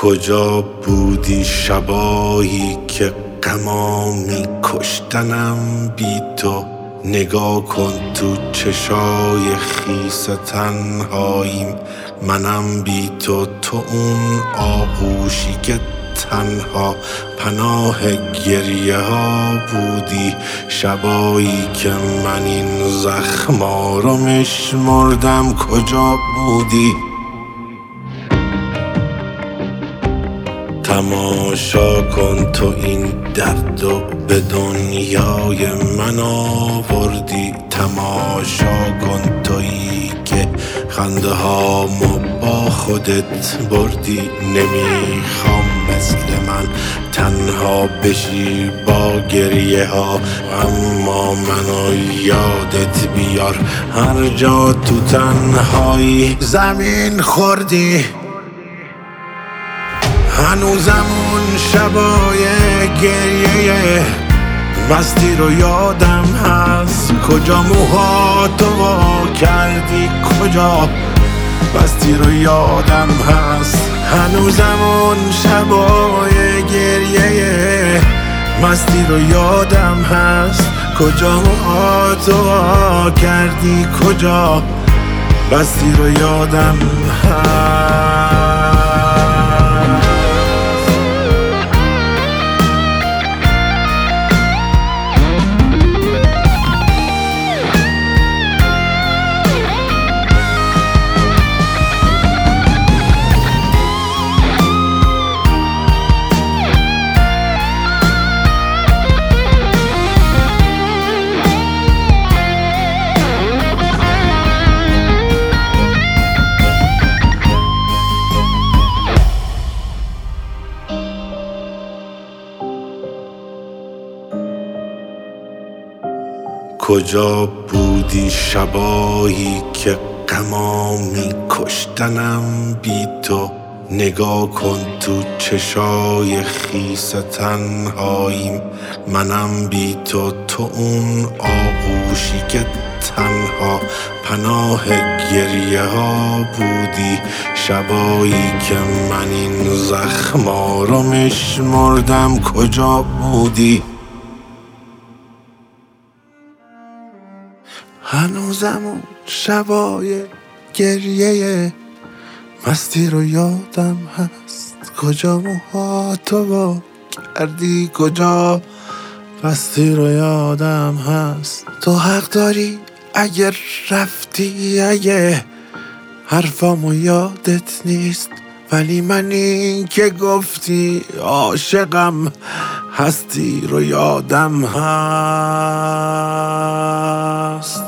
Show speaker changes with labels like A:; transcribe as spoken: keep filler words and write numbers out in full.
A: کجا بودی شبایی که غما می کشتنم بی تو؟ نگاه کن تو چشای خیس تنهاییم، منم بی تو، تو اون آغوشی که تنها پناه گریه ها بودی. شبایی که من این زخما رو میشمردم کجا بودی؟ تماشا کن تو این درد و به دنیای من آوردی. تماشا کن تویی که خنده هامو با خودت بردی. نمیخوام مثل من تنها بشی با گریه ها، اما منو یادت بیار هر جا تو تنهایی زمین خوردی. هنوزم اون شبای گریه مستی رو یادم هست. کجا موهاتو وا کردی، کجا بستی رو یادم هست. هنوزم اون شبای گریه مستی رو یادم هست. کجا موهاتو وا کردی، کجا بستی رو یادم هست. کجا بودی شبایی که غما می کشتنم بی تو؟ نگاه کن تو چشای خیس تنهاییم، منم بی تو، تو اون آغوشی که تنها پناه گریه ها بودی. شبایی که من این زخما رو میشمردم کجا بودی؟ هنوزم اون شبای گریه مستی رو یادم هست. کجا موهاتو وا کردی، کجا بستی رو یادم هست. تو حق داری اگر رفتی، اگه حرفامو یادت نیست، ولی من این که گفتی عاشقم هستی رو یادم هست.